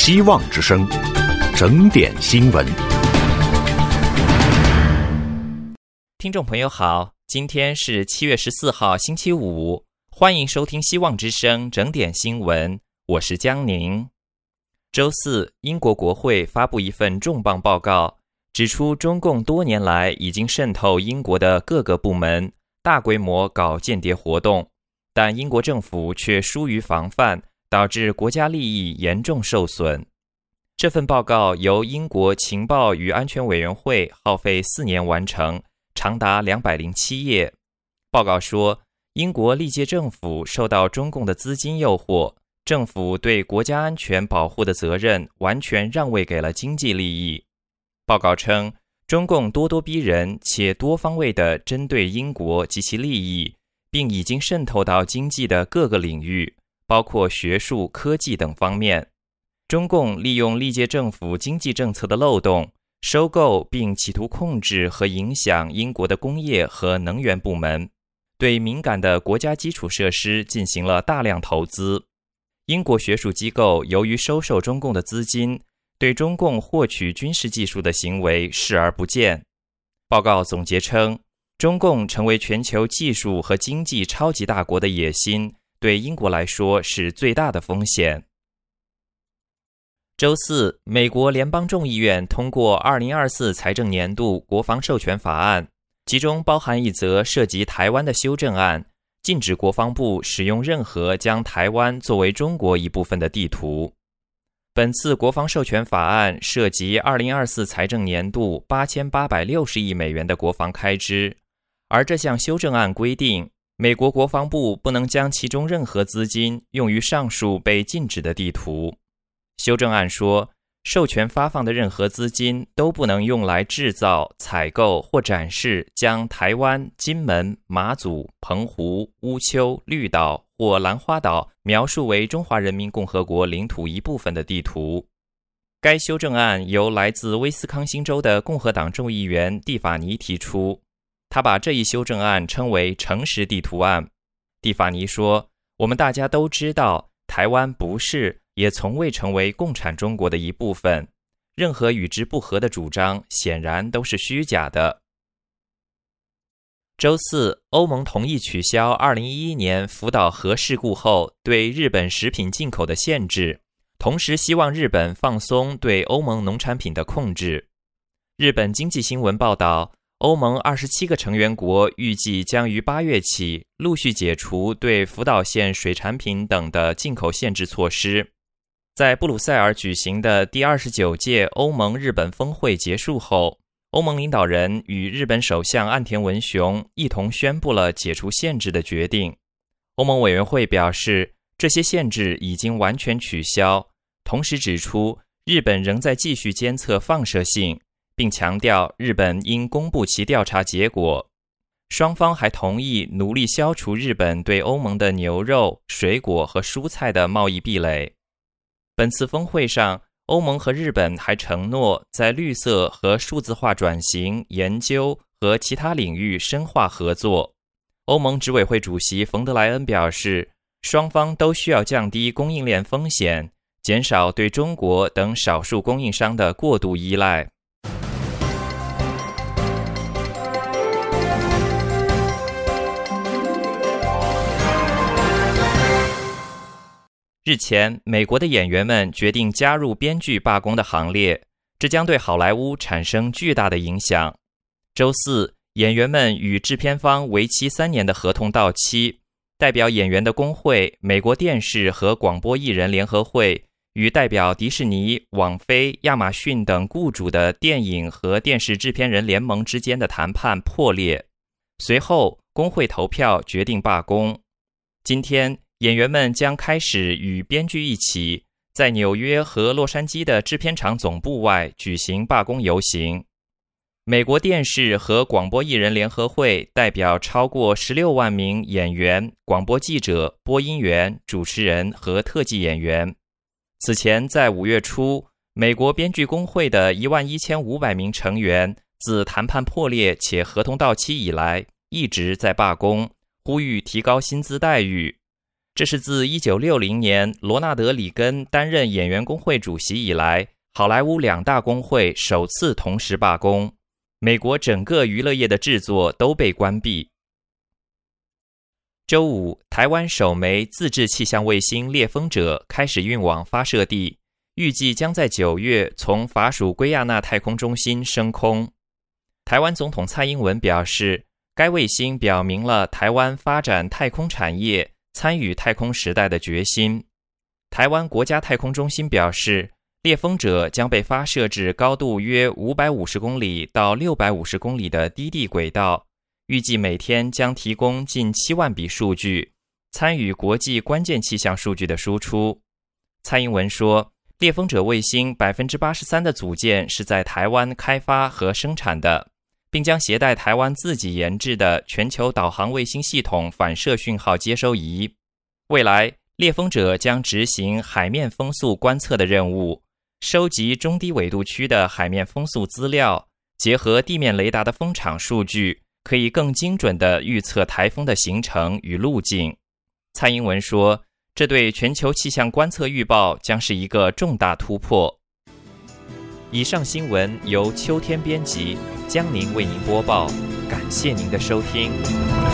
希望之声，整点新闻。 听众朋友好，今天是7月14号星期五，欢迎收听希望之声整点新闻，我是江宁。周四，英国国会发布一份重磅报告，指出中共多年来已经渗透英国的各个部门，大规模搞间谍活动，但英国政府却疏于防范，导致国家利益严重受损。这份报告由英国情报与安全委员会耗费4年完成，长达207页。报告说，英国历届政府受到中共的资金诱惑，政府对国家安全保护的责任完全让位给了经济利益。报告称，中共咄咄逼人且多方位地针对英国及其利益，并已经渗透到经济的各个领域，包括学术、科技等方面。中共利用历届政府经济政策的漏洞，收购并企图控制和影响英国的工业和能源部门，对敏感的国家基础设施进行了大量投资。英国学术机构由于收受中共的资金，对中共获取军事技术的行为视而不见。报告总结称，中共成为全球技术和经济超级大国的野心，对英国来说是最大的风险。周四，美国联邦众议院通过2024财政年度国防授权法案，其中包含一则涉及台湾的修正案，禁止国防部使用任何将台湾作为中国一部分的地图。本次国防授权法案涉及2024财政年度8860亿美元的国防开支，而这项修正案规定，美国国防部不能将其中任何资金用于上述被禁止的地图。修正案说，授权发放的任何资金都不能用来制造、采购或展示将台湾、金门、马祖、澎湖、乌丘、绿岛或兰花岛描述为中华人民共和国领土一部分的地图。该修正案由来自威斯康星州的共和党众议员蒂法尼提出，他把这一修正案称为诚实地图案。蒂法尼说，我们大家都知道，台湾不是也从未成为共产中国的一部分，任何与之不合的主张显然都是虚假的。周四，欧盟同意取消2011年福岛核事故后对日本食品进口的限制，同时希望日本放松对欧盟农产品的控制。日本经济新闻报道，欧盟27个成员国预计将于8月起陆续解除对福岛县水产品等的进口限制措施。在布鲁塞尔举行的第29届欧盟日本峰会结束后，欧盟领导人与日本首相岸田文雄一同宣布了解除限制的决定。欧盟委员会表示，这些限制已经完全取消，同时指出日本仍在继续监测放射性，并强调日本应公布其调查结果。双方还同意努力消除日本对欧盟的牛肉、水果和蔬菜的贸易壁垒。本次峰会上，欧盟和日本还承诺在绿色和数字化转型、研究和其他领域深化合作。欧盟执委会主席冯德莱恩表示，双方都需要降低供应链风险，减少对中国等少数供应商的过度依赖。日前，美国的演员们决定加入编剧罢工的行列，这将对好莱坞产生巨大的影响。周四，演员们与制片方为期3年的合同到期，代表演员的工会美国电视和广播艺人联合会与代表迪士尼、网飞、亚马逊等雇主的电影和电视制片人联盟之间的谈判破裂。随后，工会投票决定罢工。今天，演员们将开始与编剧一起在纽约和洛杉矶的制片厂总部外举行罢工游行。美国电视和广播艺人联合会代表超过16万名演员、广播记者、播音员、主持人和特技演员。此前在5月初，美国编剧工会的11500名成员自谈判破裂且合同到期以来，一直在罢工，呼吁提高薪资待遇。 这是自1960年罗纳德·里根担任演员工会主席以来，好莱坞2大工会首次同时罢工，美国整个娱乐业的制作都被关闭。周五，台湾首枚自制气象卫星猎风者开始运往发射地，预计将在9月从法属圭亚那太空中心升空。台湾总统蔡英文表示，该卫星表明了台湾发展太空产业、参与太空时代的决心。台湾国家太空中心表示，猎风者将被发射至高度约550公里到650公里的低地轨道，预计每天将提供近7万笔数据，参与国际关键气象数据的输出。蔡英文说，猎风者卫星 83% 的组件是在台湾开发和生产的，并将携带台湾自己研制的全球导航卫星系统反射讯号接收仪。未来，猎风者将执行海面风速观测的任务，收集中低纬度区的海面风速资料，结合地面雷达的风场数据，可以更精准地预测台风的形成与路径。蔡英文说，这对全球气象观测预报将是一个重大突破。以上新闻由秋天编辑，江宁为您播报，感谢您的收听。